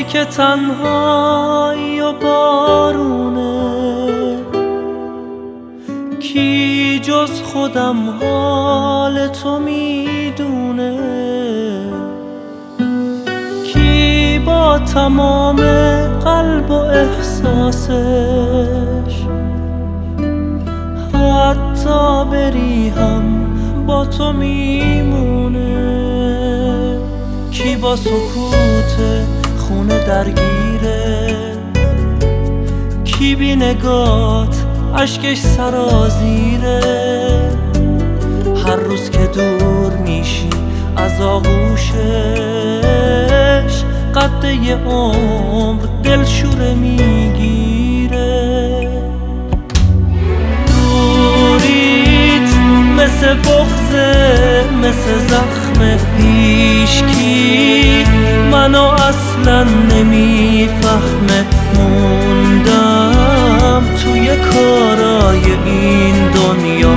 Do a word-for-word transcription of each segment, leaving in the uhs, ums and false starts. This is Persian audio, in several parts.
که تنهایی و بارونه، کی جز خودم حال تو میدونه، کی با تمام قلب و احساسش حتی بری هم با تو میمونه، کی با سکوت خونه درگیره، کی بی نگات عشقش سرازیره، هر روز که دور میشی از آغوشش قد یه عمر دلشوره میگیره. دوریت مثل بغضه، مثل زخم هیچکی منو اصلا نمیفهمه، موندم توی کارای این دنیا،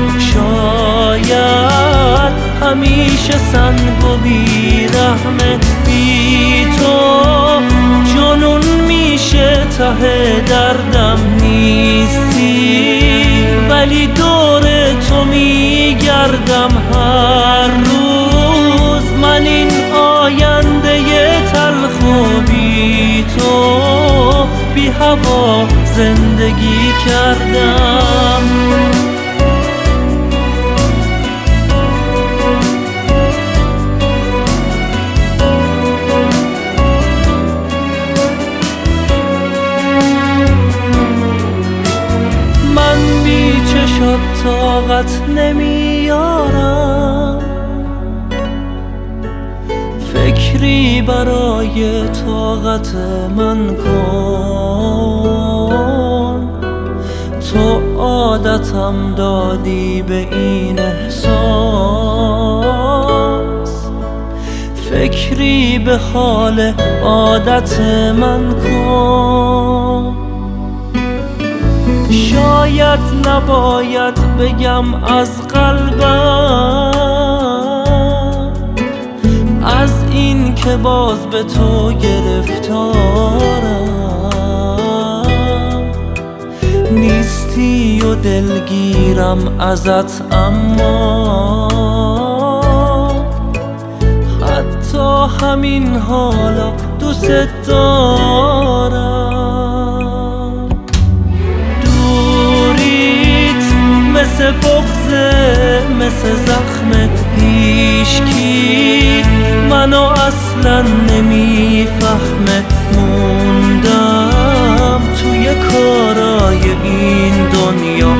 شاید همیشه سنگ و بیرحمه، بی تو جنون میشه ته دردم نیستی، ولی دور تو میگردم هر روز، من این آینده تلخ و بی تو بی هوا زندگی کردم. من بی چشات طاقت نمیارم، فکری برای طاقت من کن، تو عادتم دادی به این احساس، فکری به حال عادت من کن. شاید نباید بگم از قلبم، از این که باز به تو گرفتارم، نیستی و دلگیرم ازت، اما حتی همین حالا دوست دارم. دوریت مثل بغضه، مثل زخم هیچکی منو اصلا نمیفهمه، موندم توی کارای این دنیا،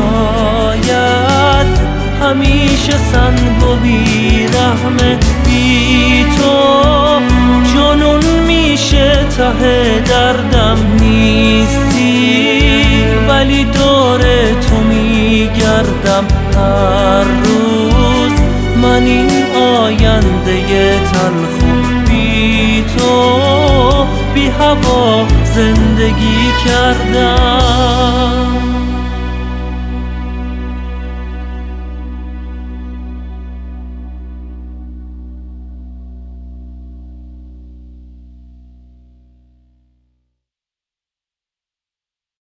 شاید همیشه سنگ و بیرحمه، بی تو جنون میشه ته دردم نیستی، ولی دور تو میگردم هر روز، من این آینده تلخ و بی تو بی هوا زندگی کردم.